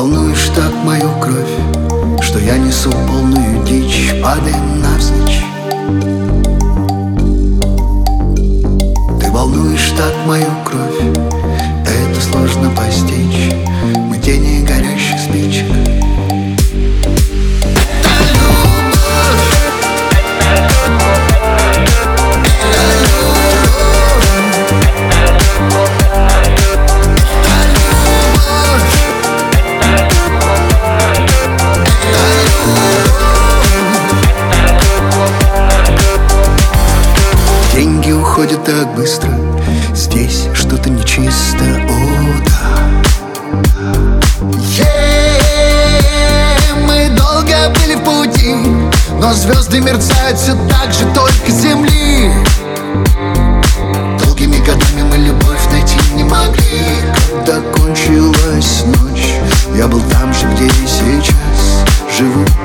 волнуешь так мою кровь, что я несу полную дичь, падая навзничь. Ты волнуешь так мою кровь, это сложно постичь. Мы тени горящих спичек. Деньги уходят так быстро, здесь что-то нечисто, о да. Мы долго были в пути, но звезды мерцают все так же, только с земли. Долгими годами мы любовь найти не могли. Когда кончилась ночь, я был там же, где и сейчас живу.